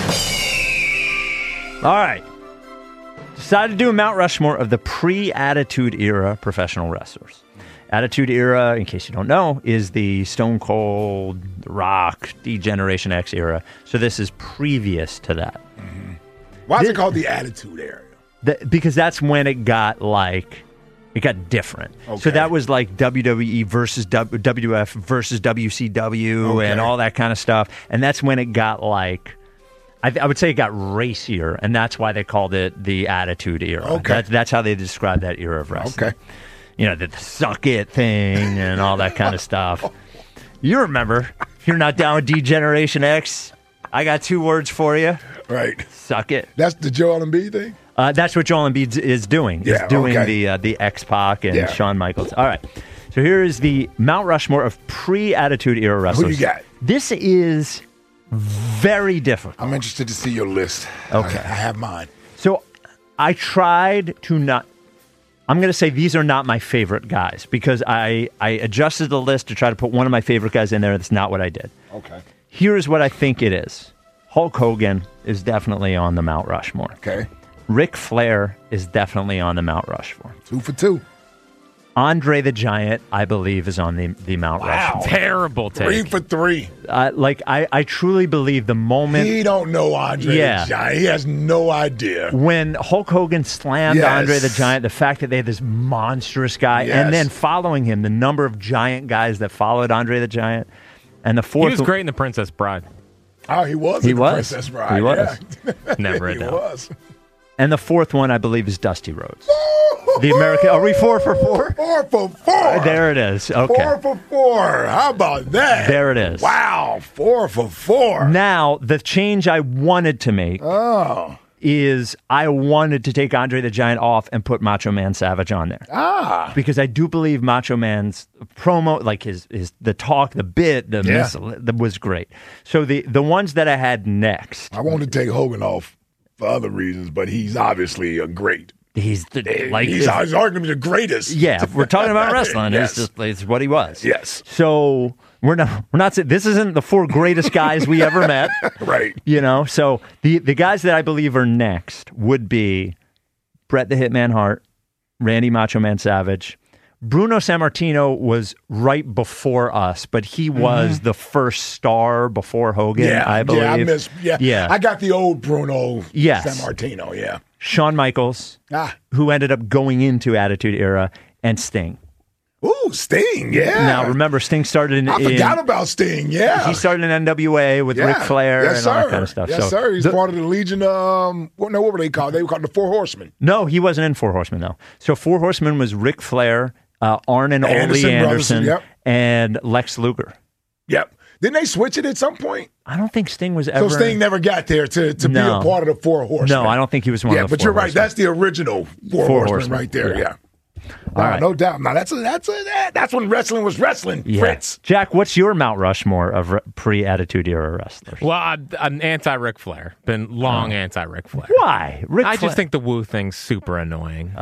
All right. Decided to do a Mount Rushmore of the pre-Attitude Era professional wrestlers. Attitude Era, in case you don't know, is the Stone Cold, The Rock, D-Generation X era. So this is previous to that. Mm-hmm. Why is it called the Attitude Era? Because that's when it got different. Okay. So that was like WWE versus WWF versus WCW and all that kind of stuff. And that's when it got like, I would say it got racier, and that's why they called it the Attitude Era. Okay. That's how they described that era of wrestling. Okay. You know, the suck it thing and all that kind of stuff. You remember, if you're not down with D-Generation X, I got 2 words for you. Right. Suck it. That's the Joel Embiid thing? That's what Joel Embiid is doing. Yeah, He's doing okay. the X-Pac and Yeah. Shawn Michaels. All right. So here is the Mount Rushmore of pre-Attitude Era wrestlers. Who you got? This is very difficult. I'm interested to see your list. Okay. I have mine. So I tried to not... I'm going to say these are not my favorite guys because I adjusted the list to try to put one of my favorite guys in there. That's not what I did. Okay. Here's what I think it is. Hulk Hogan is definitely on the Mount Rushmore. Okay. Ric Flair is definitely on the Mount Rushmore. 2 for 2. Andre the Giant, I believe, is on the Mount Rushmore. Terrible take. 3 for 3. I truly believe the moment... He don't know Andre the Giant. He has no idea. When Hulk Hogan slammed Yes. Andre the Giant, the fact that they had this monstrous guy, Yes. and then following him, the number of giant guys that followed Andre the Giant, and the fourth... He was great in The Princess Bride. Oh, he was. He in the was. Princess Bride. He was. Yeah. Never a He doubt. was. And the fourth one, I believe, is Dusty Rhodes. The American. Are we 4 for 4? 4 for 4. There it is. Okay. 4 for 4. How about that? There it is. Wow. 4 for 4. Now, the change I wanted to make is I wanted to take Andre the Giant off and put Macho Man Savage on there. Because I do believe Macho Man's promo, like his the talk, the bit, the missile, was great. So the ones that I had next. I wanted to take Hogan off for other reasons, but he's obviously a great. He's arguably the greatest. Yeah, if we're talking about wrestling. Yes. It's what he was. Yes. So we're not saying this isn't the 4 greatest guys we ever met. Right. You know, so the guys that I believe are next would be Bret the Hitman Hart, Randy Macho Man Savage. Bruno Sammartino was right before us, but he was the first star before Hogan, I believe. I got the old Bruno Sammartino, Shawn Michaels, who ended up going into Attitude Era, and Sting. Ooh, Sting, yeah. Now, remember, Sting started I forgot about Sting, yeah. He started in NWA with Ric Flair and all that kind of stuff. Yes, sir. He's part of the Legion, what were they called? They were called the Four Horsemen. No, he wasn't in Four Horsemen, though. So Four Horsemen was Ric Flair, Arn and Ole Anderson, and Lex Luger. Yep. Didn't they switch it at some point? I don't think Sting was ever. So Sting never got there to be a part of the Four Horsemen. No, I don't think he was one of the Four. Yeah, but you're right. That's the original Four Horsemen right there. Yeah. All right. No doubt. Now that's when wrestling was wrestling, Fritz. Jack, what's your Mount Rushmore of pre-Attitude Era wrestlers? Well, I'm anti-Ric Flair. Been long anti-Ric Flair. Why? I just think the Woo thing's super annoying.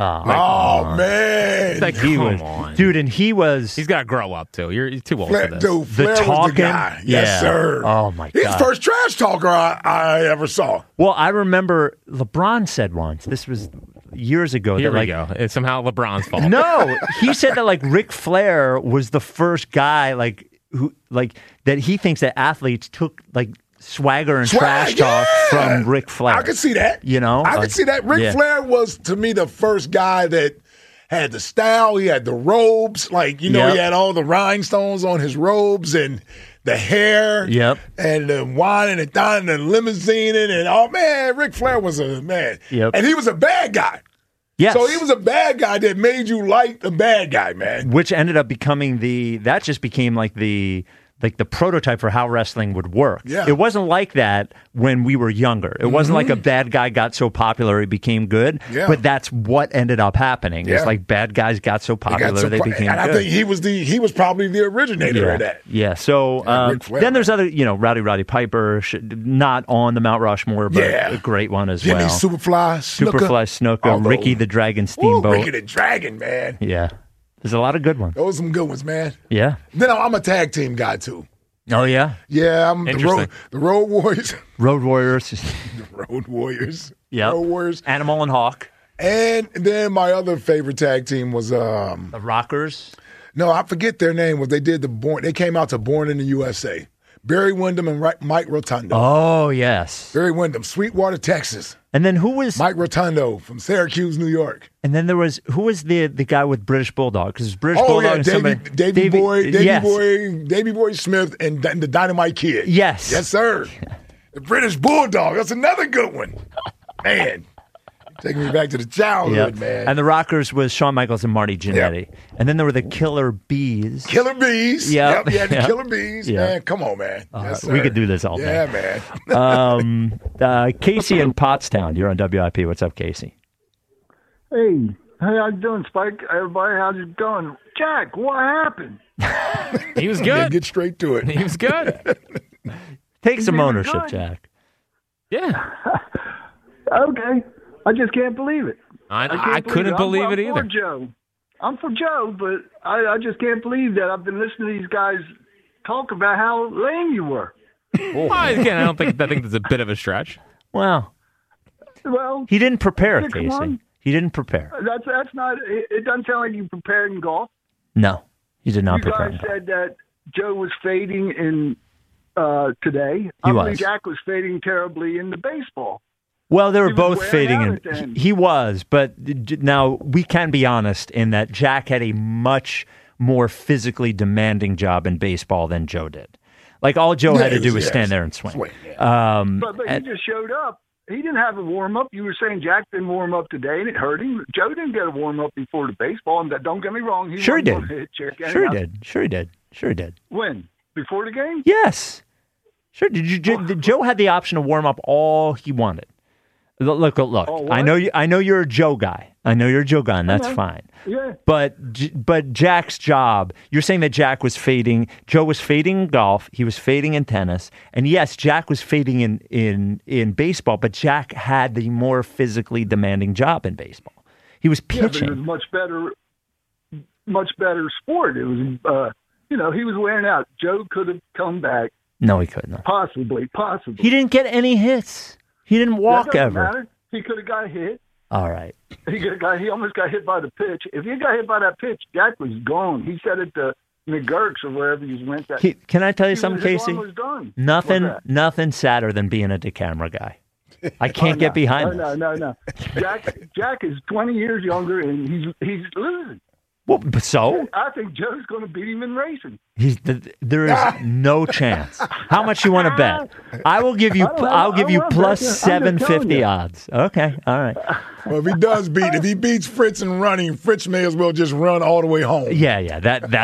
Man. Like, come on. Dude, and he's got to grow up, too. You're too old Flair, for this. Dude, Flair was the guy. Yes, sir. Oh, my God. He's the first trash talker I ever saw. Well, I remember LeBron said once, this was years ago. Here we go. It's somehow LeBron's fault. No, he said that like Ric Flair was the first guy that he thinks that athletes took like swagger and trash talk from Ric Flair. I could see that. You know, I could see that. Ric Flair was to me the first guy that had the style. He had the robes, he had all the rhinestones on his robes and the hair, and the wine and the dine and the limousine, and Ric Flair was a man, and he was a bad guy. Yes. So he was a bad guy that made you like the bad guy, man. Which ended up becoming that just became like the prototype for how wrestling would work. Yeah. It wasn't like that when we were younger. It wasn't like a bad guy got so popular he became good. Yeah. But that's what ended up happening. Yeah. It's like bad guys got so popular they became good. And I think he was probably the originator of that. Yeah. So then there's other, Rowdy Piper, not on the Mount Rushmore, but a great one as Jimmy well. Superfly Snooker, Ricky the Dragon Steamboat. Ricky the Dragon, man. Yeah. There's a lot of good ones. Those are some good ones, man. Yeah. Then I'm a tag team guy, too. Oh, yeah? Yeah, I'm the Road Warriors. Road Warriors. The Road Warriors. Yeah. Road Warriors. Animal and Hawk. And then my other favorite tag team was the Rockers. No, I forget their name. They came out to Born in the USA. Barry Windham and Mike Rotundo. Oh, yes. Barry Windham, Sweetwater, Texas. And then who was Mike Rotundo from Syracuse, New York. And then who was the guy with British Bulldog? Because British Bulldog. Davey Boy Smith and the Dynamite Kid. Yes, yes, sir. The British Bulldog. That's another good one, man. Taking me back to the childhood, man. And the Rockers was Shawn Michaels and Marty Jannetty. Yep. And then there were the Killer Bees. Killer Bees. Yep. Yeah, the Killer Bees, Yep. Man. Come on, man. Yes, we could do this all day. Yeah, man. Casey in Pottstown. You're on WIP. What's up, Casey? Hey, how you doing, Spike? Everybody, how's it going? Jack, what happened? He was good. Yeah, get straight to it. He was good. Take some ownership, Jack. Yeah. Okay. I just can't believe it. I couldn't believe it either. I'm for Joe. I'm for Joe, but I just can't believe that I've been listening to these guys talk about how lame you were. Well, again, I think there's a bit of a stretch. Well, he didn't prepare, come Casey. on. He didn't prepare. That's not. It doesn't sound like you prepared in golf. No, he did not prepare. You guys said that Joe was fading in today. He I was. believe Jack was fading terribly in the baseball. Well, they were He was both wearing fading, out and at the end. he was. But now we can be honest in that Jack had a much more physically demanding job in baseball than Joe did. Like all Joe had to do was stand there and swing. But he just showed up He didn't have a warm up. You were saying Jack didn't warm up today, and it hurt him. Joe didn't get a warm up before the baseball, and don't get me wrong. Sure he did. Sure he did. When? Before the game? Yes. Sure. Joe had the option to warm up all he wanted. Look. Oh, I know you're a Joe guy. And that's fine. Yeah. But Jack's job. You're saying that Jack was fading. Joe was fading in golf. He was fading in tennis. And yes, Jack was fading in baseball. But Jack had the more physically demanding job in baseball. He was pitching. Yeah, but it was much better sport. It was, he was wearing out. Joe could have come back. No, he couldn't. Possibly. He didn't get any hits. He didn't walk ever. Matter. He could have got hit. All right. He almost got hit by the pitch. If he got hit by that pitch, Jack was gone. He said it to McGurk's or wherever he went. Can I tell you something, Casey? Was done. Nothing sadder than being a DeCamera guy. I can't get behind this. No. Jack is 20 years younger, and he's losing. Well, so? I think Joe's going to beat him in racing. There is no chance. How much you want to bet? I'll give you plus 750 odds. Okay, all right. Well, if he beats Fritz in running, Fritz may as well just run all the way home. Yeah.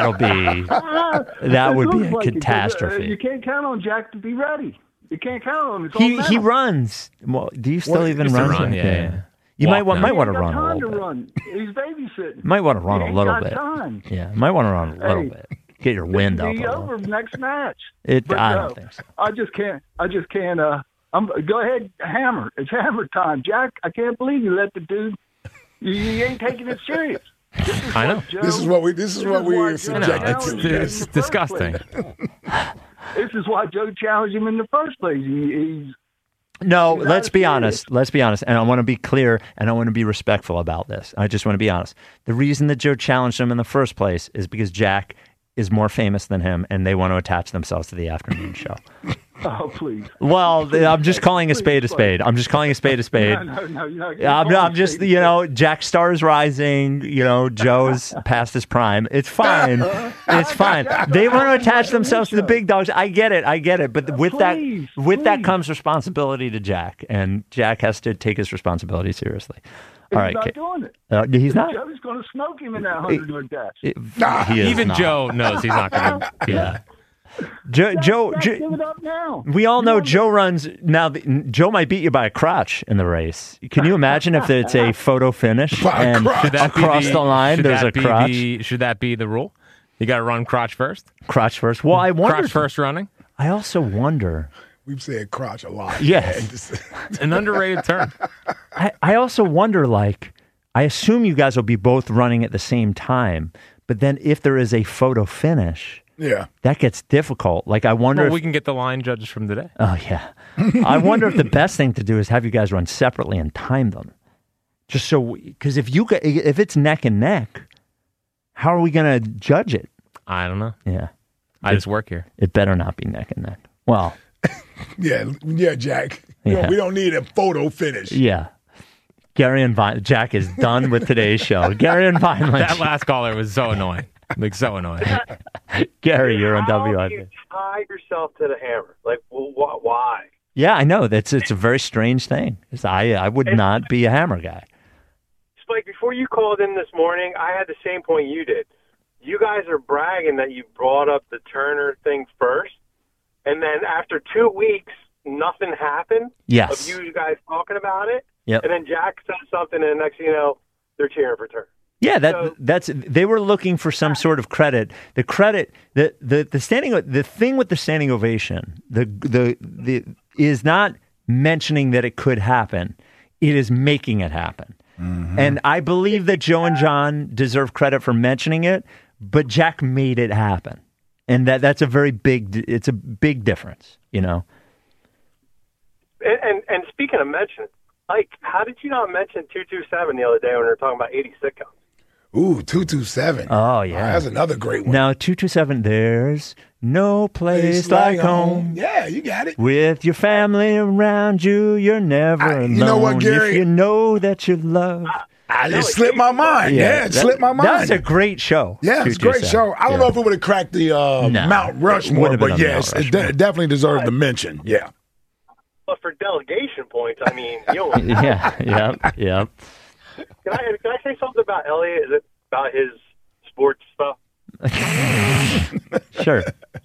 That would be a catastrophe. You can't count on Jack to be ready. You can't count on him. He runs. Well, do you still even run? Yeah. You might want to run a little bit. Run. He's babysitting. Might want to run a little bit. Time. Yeah, might want to run a little bit. Get your wind up. Be over next match. I don't think so. I just can't. Go ahead, hammer. It's hammer time, Jack. I can't believe you let the dude. You ain't taking it serious. I know. This is what we subjected to. It's disgusting. This is why Joe challenged him in the first place. Let's be honest. And I want to be clear and I want to be respectful about this. I just want to be honest. The reason that Joe challenged him in the first place is because Jack is more famous than him and they want to attach themselves to the afternoon show. Oh, please. Well, I'm just calling a spade a spade. I'm just calling a spade a spade. No. I'm just, Jack's star is rising. Joe's past his prime. It's fine. It's fine. They want to attach themselves to the big dogs. I get it. But with that comes responsibility to Jack, and Jack has to take his responsibility seriously. All right, he's not doing it. He's not. Joe's going to smoke him in that 100-yard dash. Even Joe knows he's not going to. Yeah. Joe, give it up now. We all know Joe runs now. Joe might beat you by a crotch in the race. Can you imagine if it's a photo finish and across the line there's a crotch? Should that be the rule? You got to run crotch first. Crotch first. Well, I wonder. Crotch first running. I also wonder. We've said crotch a lot. Yes, an underrated term. I also wonder. I assume you guys will be both running at the same time, but then if there is a photo finish. Yeah. That gets difficult. I wonder if we can get the line judges from today. Oh, yeah. I wonder if the best thing to do is have you guys run separately and time them. Just so, because if it's neck and neck, how are we going to judge it? I don't know. Yeah. I just work here. It better not be neck and neck. Well. Yeah, Jack. Yeah. We don't need a photo finish. Yeah. Gary and Jack is done with today's show. Gary and Vineland. That last caller was so annoying. So annoying. Gary, you're on WIP. WIP. How do you tie yourself to the hammer? Why? Yeah, I know. It's a very strange thing. I would not be a hammer guy. Spike, before you called in this morning, I had the same point you did. You guys are bragging that you brought up the Turner thing first, and then after 2 weeks, nothing happened. Yes. Of you guys talking about it. Yep. And then Jack said something, and next thing you know, they're cheering for Turner. Yeah, they were looking for some sort of credit. The credit, the thing with the standing ovation, the is not mentioning that it could happen. It is making it happen. Mm-hmm. And I believe that Joe and John deserve credit for mentioning it, but Jack made it happen, and that's a very big. It's a big difference, And speaking of mentioning, how did you not mention 227 the other day when we were talking about 80 sitcoms? Ooh, 227. Oh, yeah. That's another great one. Now, 227, there's no place like home. Yeah, you got it. With your family around you, you're never alone. You know what, Gary? If you know that you love. I just slipped my mind. Yeah, it slipped my mind. That's a great show. Yeah, it's a great show. I don't know if it would have cracked the Mount Rushmore, but yes, it definitely deserves the mention. Yeah. But for delegation points, I mean, you don't Yeah. Can I say something about Elliot? Is it about his sports stuff? Sure.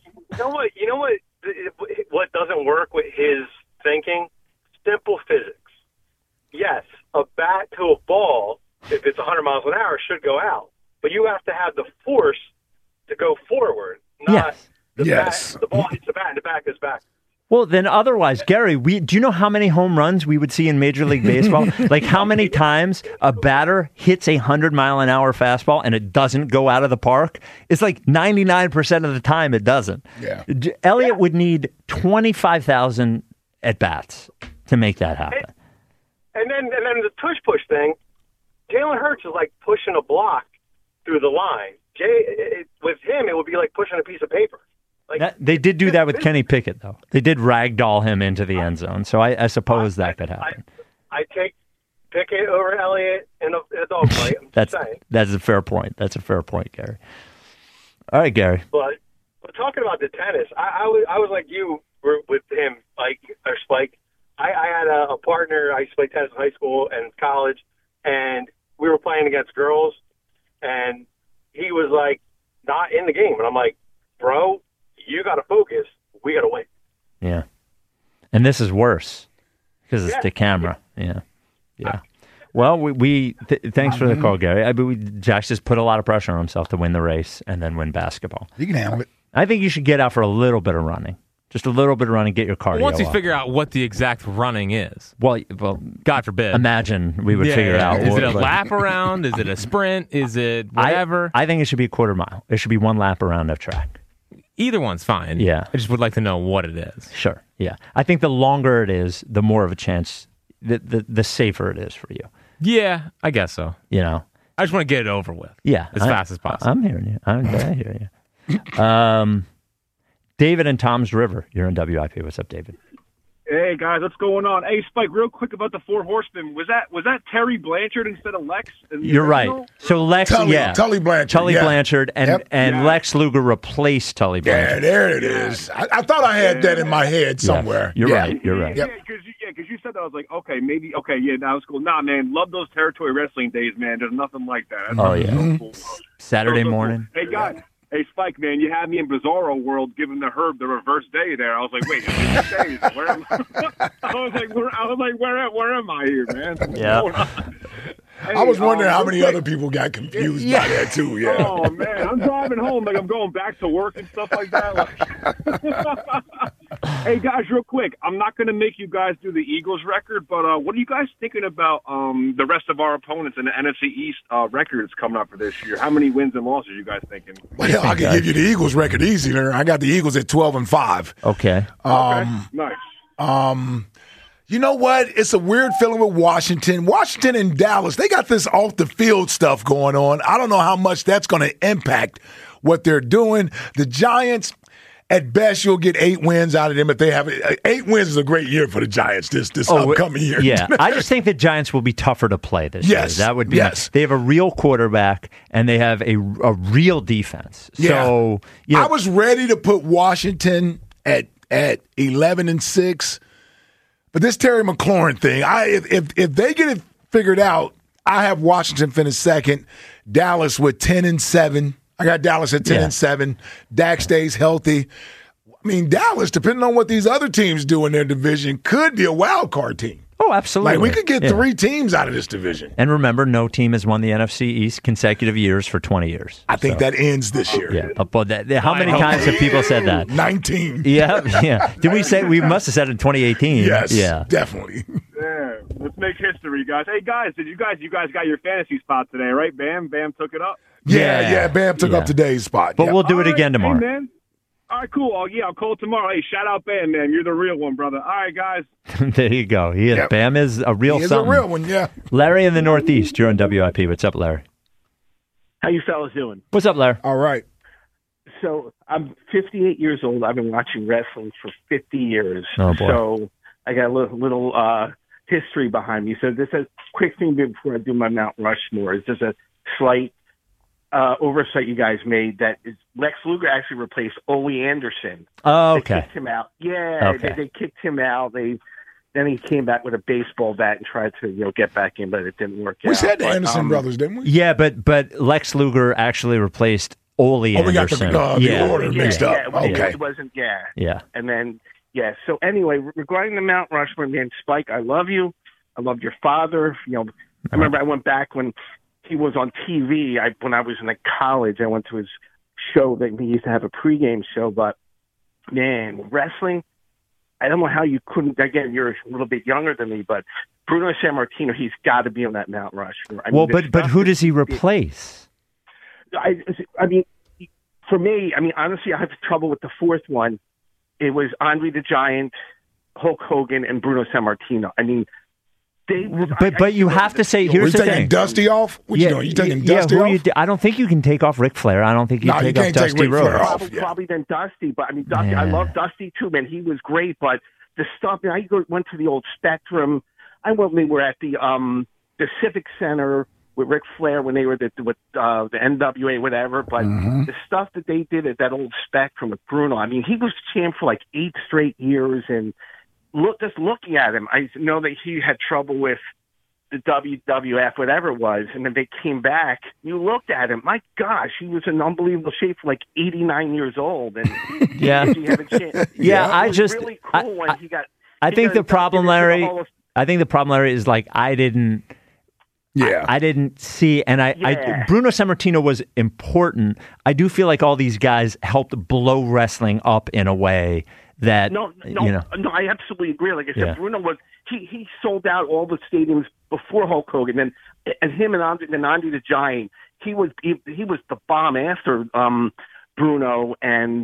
You know what doesn't work with his thinking? Simple physics. Yes, a bat to a ball, if it's 100 miles an hour, should go out. But you have to have the force to go forward, not the ball hits the bat and the bat goes back. Well, then otherwise, Gary, do you know how many home runs we would see in Major League Baseball? Like how many times a batter hits a 100-mile-an-hour fastball and it doesn't go out of the park? It's like 99% of the time it doesn't. Yeah. Elliott would need 25,000 at-bats to make that happen. And then the tush-push thing, Jalen Hurts is like pushing a block through the line. With him, it would be like pushing a piece of paper. Like, They did do that with Kenny Pickett, though. They did ragdoll him into the end zone, so I suppose that could happen. I take Pickett over Elliott in a dog fight. That's a fair point. That's a fair point, Gary. All right, Gary. But talking about the tennis, I was like you were with him, Spike. I had a partner. I used to play tennis in high school and college, and we were playing against girls, and he was like not in the game, and I'm like, bro, you got to focus. We got to win. Yeah. And this is worse because it's the camera. Yeah. Well, thanks for the call, Gary. Jack's just put a lot of pressure on himself to win the race and then win basketball. You can handle it. I think you should get out for a little bit of running. Just a little bit of running, get your cardio Once you up. figure out what the exact running is. Well, God forbid. Imagine we would figure it out. Is it a lap around? Is it a sprint? Is it whatever? I think it should be a quarter mile. It should be one lap around of track. Either one's fine. Yeah. I just would like to know what it is. Sure. Yeah. I think the longer it is, the more of a chance, the safer it is for you. Yeah, I guess so. You know? I just want to get it over with. Yeah. As fast as possible. I'm hearing you. I hear you. David and Tom's River. You're in WIP. What's up, David? Hey guys, what's going on? Hey Spike, real quick about the Four Horsemen. Was that Terry Blanchard instead of Lex? You're right. So Lex, Tully Blanchard, Blanchard, and Lex Luger replaced Tully Blanchard. Yeah, there it is. I thought I had that in my head somewhere. You're right. You're right. Yeah, because you said that, I was like, okay, maybe, that was cool. Nah, man, love those territory wrestling days, man. There's nothing like that. That's cool. Saturday morning. Hey guys. Hey, Spike, man, you had me in Bizarro World giving the Herb the reverse day there. I was like, wait, days? Where am I? I was like, where am I here, man? Yeah. Hey, I was wondering how many other people got confused by that, too. Yeah. Oh, man, I'm driving home. Like, I'm going back to work and stuff like that. Hey, guys, real quick. I'm not going to make you guys do the Eagles record, but what are you guys thinking about the rest of our opponents in the NFC East records coming up for this year? How many wins and losses are you guys thinking? Well, I can give you the Eagles record easier. I got the Eagles at 12-5. Okay. Nice. You know what? It's a weird feeling with Washington. Washington and Dallas, they got this off-the-field stuff going on. I don't know how much that's going to impact what they're doing. The Giants, at best, you'll get 8 wins out of them if they have 8 wins is a great year for the Giants this upcoming year. Yeah, I just think the Giants will be tougher to play this year. That would be they have a real quarterback and they have a real defense. Yeah. So I was ready to put Washington at 11-6. But this Terry McLaurin thing, if they get it figured out, I have Washington finish second, Dallas with 10-7. I got Dallas at 10-7. Dak stays healthy. I mean, Dallas, depending on what these other teams do in their division, could be a wild card team. Oh, absolutely. Like we could get 3 teams out of this division. And remember, no team has won the NFC East consecutive years for 20 years. I think that ends this year. Yeah, but how many times have people said that? 19. Yeah. Did we say we must have said it in 2018? Yes. Yeah. Definitely. Yeah. Let's make history, guys. Hey guys, you guys got your fantasy spot today, right? Bam took it up. Yeah. Bam took up today's spot. But we'll do it again tomorrow. Hey, man. All right, cool. I'll call tomorrow. Hey, shout out Bam, man. You're the real one, brother. All right, guys. There you go. Bam is a real He is something. a real one, yeah. Larry in the Northeast. You're on WIP. What's up, Larry? How you fellas doing? What's up, Larry? All right. So I'm 58 years old. I've been watching wrestling for 50 years. Oh, boy. So I got a little history behind me. So this is a quick thing before I do my Mount Rushmore. It's just a slight oversight you guys made that is Lex Luger actually replaced Ole Anderson. Oh, They okay. kicked him out. Yeah, Okay. they kicked him out. They Then he came back with a baseball bat and tried to, get back in, but it didn't work out. We said the But, Anderson brothers, didn't we? Yeah, but Lex Luger actually replaced Ole Anderson. We got the order mixed up. Okay. It wasn't, Yeah. And then, so anyway, regarding the Mount Rushmore, man, Spike, I love you. I loved your father. I remember I went back when he was on TV. When I was in college, I went to his show that he used to have a pregame show. But, man, wrestling, I don't know how you couldn't. Again, you're a little bit younger than me, but Bruno Sammartino, he's got to be on that Mount Rushmore. But who does he replace? I mean, for me, honestly, I have trouble with the fourth one. It was Andre the Giant, Hulk Hogan, and Bruno Sammartino. I mean, but you have to say, here's the thing. You taking Dusty off? What you doing? You taking Dusty off? I don't think you can take off Ric Flair. I don't think you take off Dusty Rhodes. Probably then Dusty. But Dusty, I love Dusty too, man. He was great. But the stuff, I went to the old Spectrum. We were at the Civic Center with Ric Flair when they were with the NWA, whatever. But the stuff that they did at that old Spectrum with Bruno, he was champ for like 8 straight years. And just looking at him, I know that he had trouble with the WWF, whatever it was, and then they came back. You looked at him, my gosh, he was in unbelievable shape for like 89 years old, and he had a chance. Really cool when he got. I think the problem, Larry. I think the problem, Larry, is like I didn't see, and Bruno Sammartino was important. I do feel like all these guys helped blow wrestling up in a way that no, I absolutely agree. Like I said, Bruno was he sold out all the stadiums before Hulk Hogan, and him and Andre the Giant, he was the bomb after Bruno, and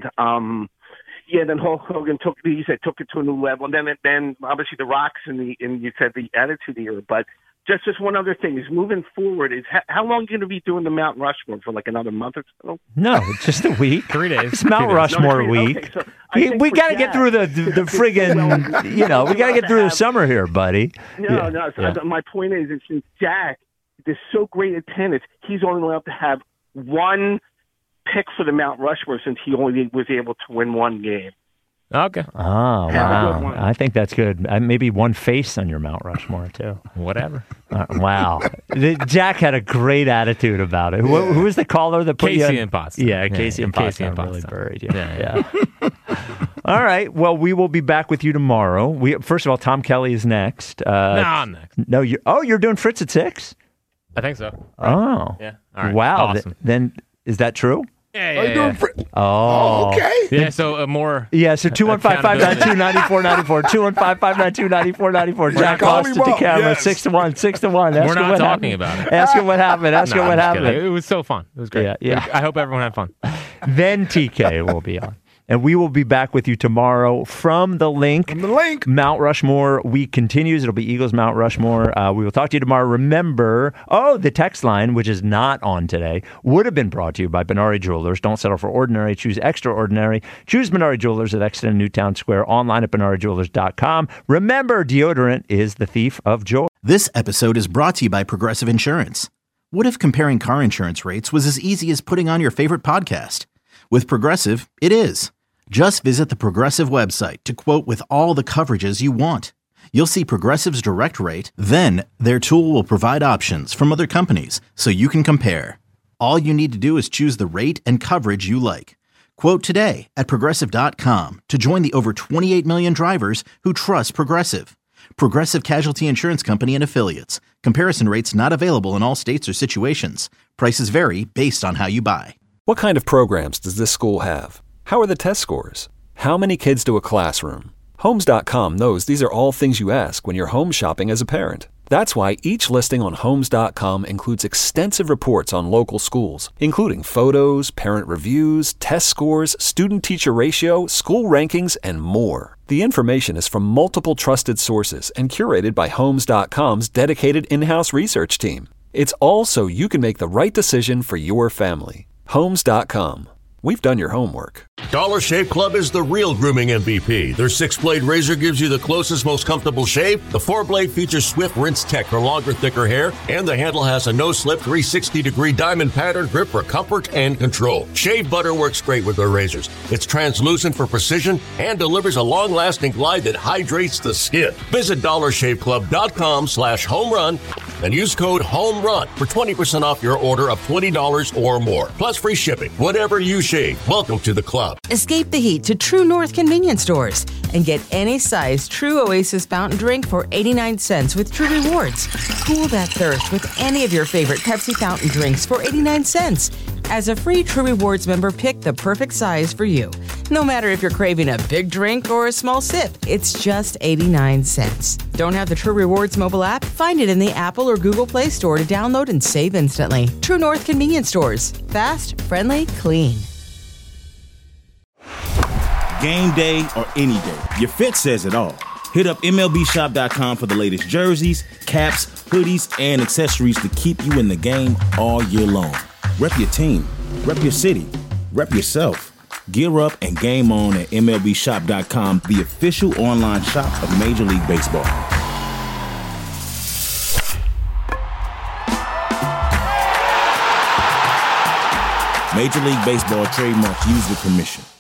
then Hulk Hogan took it to a new level, and then obviously the Rocks and you said the Attitude Era, but. Just one other thing is moving forward is how long are you going to be doing the Mount Rushmore for like another month or so? No, just a week. 3 days. It's Mount Rushmore week. Okay, so we got to get through the friggin', we got to get through the summer here, buddy. My point is since Jack is so great at tennis, he's only allowed to have one pick for the Mount Rushmore since he only was able to win one game. Okay. Oh, wow. I think that's good. Maybe one face on your Mount Rushmore, too. Whatever. Wow. Jack had a great attitude about it. Yeah. Who was the caller that put Casey and Pasta. Yeah, Casey and Pasta really buried you. Yeah. All right. Well, we will be back with you tomorrow. First of all, Tom Kelly is next. No, I'm next. No, you're doing Fritz at 6? I think so. Right. Oh. Yeah. All right. Wow. Awesome. Then is that true? Yeah. Oh, okay. Yeah, so more. Yeah, so 215-592-9494. 215-592-9494. Jack Austin to camera, 6-1. We're not talking about it. Ask him what happened. What happened. It was so fun. It was great. Yeah. I hope everyone had fun. Then TK will be on. And we will be back with you tomorrow from the link. Mount Rushmore week continues. It'll be Eagles Mount Rushmore. We will talk to you tomorrow. Remember, the text line, which is not on today, would have been brought to you by Benari Jewelers. Don't settle for ordinary. Choose extraordinary. Choose Benari Jewelers at Exeter and Newtown Square. Online at BenariJewelers.com. Remember, deodorant is the thief of joy. This episode is brought to you by Progressive Insurance. What if comparing car insurance rates was as easy as putting on your favorite podcast? With Progressive, it is. Just visit the Progressive website to quote with all the coverages you want. You'll see Progressive's direct rate, then their tool will provide options from other companies so you can compare. All you need to do is choose the rate and coverage you like. Quote today at Progressive.com to join the over 28 million drivers who trust Progressive. Progressive Casualty Insurance Company and Affiliates. Comparison rates not available in all states or situations. Prices vary based on how you buy. What kind of programs does this school have? How are the test scores? How many kids do a classroom? Homes.com knows these are all things you ask when you're home shopping as a parent. That's why each listing on Homes.com includes extensive reports on local schools, including photos, parent reviews, test scores, student-teacher ratio, school rankings, and more. The information is from multiple trusted sources and curated by Homes.com's dedicated in-house research team. It's all so you can make the right decision for your family. Homes.com. we've done your homework. Dollar Shave Club is the real grooming MVP. Their 6-blade razor gives you the closest, most comfortable shave. The 4-blade features Swift Rinse Tech for longer, thicker hair, and the handle has a no-slip 360-degree diamond pattern grip for comfort and control. Shave butter works great with their razors. It's translucent for precision and delivers a long-lasting glide that hydrates the skin. Visit DollarShaveClub.com/homerun and use code HOMERUN for 20% off your order of $20 or more. Plus free shipping. Whatever you shave, welcome to the club. Escape the heat to True North convenience stores and get any size True Oasis fountain drink for 89 cents with True Rewards. Cool that thirst with any of your favorite Pepsi fountain drinks for 89 cents. As a free True Rewards member, pick the perfect size for you. No matter if you're craving a big drink or a small sip, it's just 89 cents. Don't have the True Rewards mobile app? Find it in the Apple or Google Play Store to download and save instantly. True North convenience stores. Fast, friendly, clean. Game day or any day, your fit says it all. Hit up MLBshop.com for the latest jerseys, caps, hoodies, and accessories to keep you in the game all year long. Rep your team, rep your city, rep yourself. Gear up and game on at MLBshop.com, the official online shop of Major League Baseball. Major League Baseball trademarks used with permission.